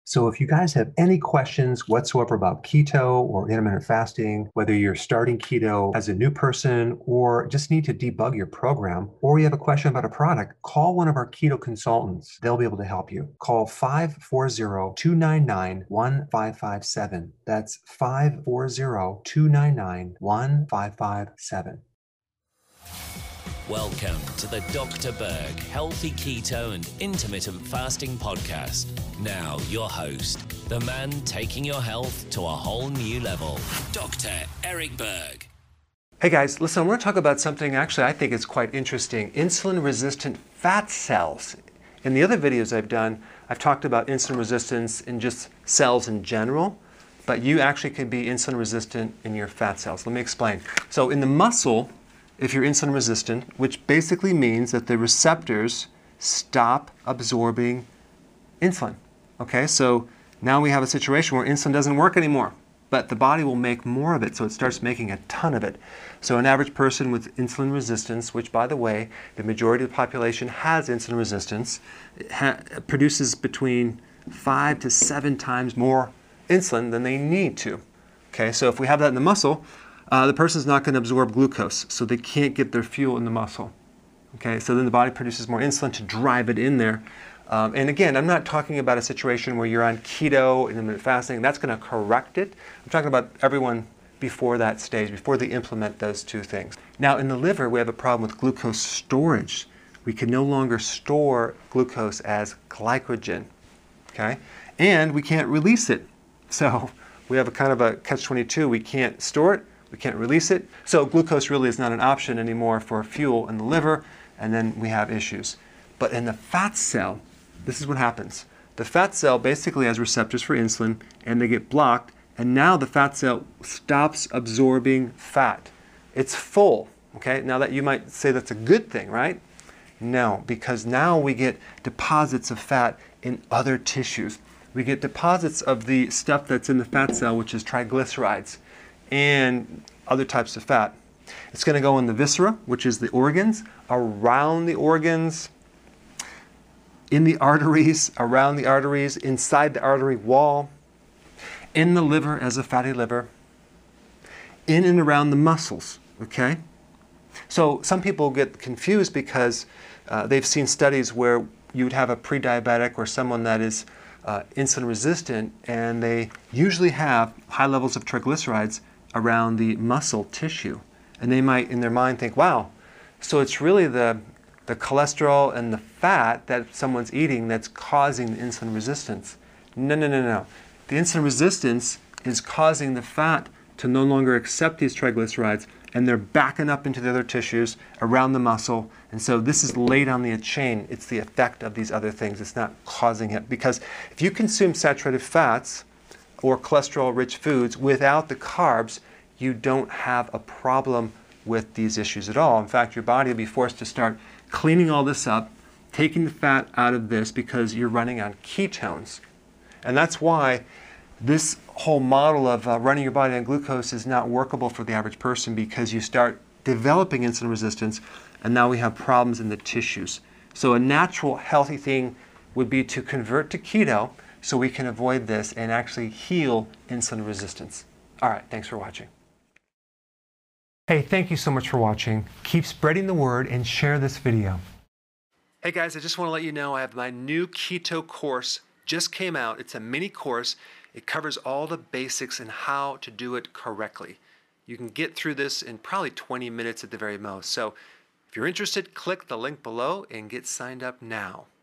So if you guys have any questions whatsoever about keto or intermittent fasting, whether you're starting keto as a new person or just need to debug your program, or you have a question about a product, call one of our keto consultants. They'll be able to help you. Call 540-299-1557. That's 540-299-1557. Welcome to the Dr. Berg Healthy Keto and Intermittent Fasting Podcast. Now, your host, the man taking your health to a whole new level, Dr. Eric Berg. Hey guys, listen, I want to talk about something actually I think is quite interesting, insulin-resistant fat cells. In the other videos I've done, I've talked about insulin resistance in just cells in general, but you actually could be insulin resistant in your fat cells. Let me explain. So in the muscle, if you're insulin resistant, which basically means that the receptors stop absorbing insulin. Okay, so now we have a situation where insulin doesn't work anymore, but the body will make more of it, so it starts making a ton of it. So an average person with insulin resistance, which by the way, the majority of the population has insulin resistance, produces between 5 to 7 times more insulin than they need to. Okay, so if we have that in the muscle, the person's not going to absorb glucose, so they can't get their fuel in the muscle. Okay, so then the body produces more insulin to drive it in there. And again, I'm not talking about a situation where you're on keto, intermittent fasting. That's going to correct it. I'm talking about everyone before that stage, before they implement those two things. Now, in the liver, we have a problem with glucose storage. We can no longer store glucose as glycogen. Okay, and we can't release it. So we have a kind of a catch-22. We can't store it. We can't release it. So glucose really is not an option anymore for fuel in the liver, and then we have issues. But in the fat cell, this is what happens. The fat cell basically has receptors for insulin, and they get blocked, and now the fat cell stops absorbing fat. It's full, okay? Now that you might say that's a good thing, right? No, because now we get deposits of fat in other tissues. We get deposits of the stuff that's in the fat cell, which is triglycerides, and other types of fat. It's going to go in the viscera, which is the organs, around the organs, in the arteries, around the arteries, inside the artery wall, in the liver as a fatty liver, in and around the muscles, okay? So some people get confused because they've seen studies where you would have a pre-diabetic or someone that is insulin resistant, and they usually have high levels of triglycerides around the muscle tissue. And they might, in their mind, think, wow, so it's really the cholesterol and the fat that someone's eating that's causing the insulin resistance. No, no, no, no. The insulin resistance is causing the fat to no longer accept these triglycerides, and they're backing up into the other tissues around the muscle. And so this is late on the chain. It's the effect of these other things. It's not causing it. Because if you consume saturated fats or cholesterol-rich foods without the carbs, you don't have a problem with these issues at all. In fact, your body will be forced to start cleaning all this up, taking the fat out of this because you're running on ketones. And that's why this whole model of running your body on glucose is not workable for the average person, because you start developing insulin resistance, and now we have problems in the tissues. So a natural, healthy thing would be to convert to keto so we can avoid this and actually heal insulin resistance. All right, thanks for watching. Hey, thank you so much for watching. Keep spreading the word and share this video. Hey guys, I just want to let you know I have my new keto course just came out. It's a mini course. It covers all the basics and how to do it correctly. You can get through this in probably 20 minutes at the very most. So if you're interested, click the link below and get signed up now.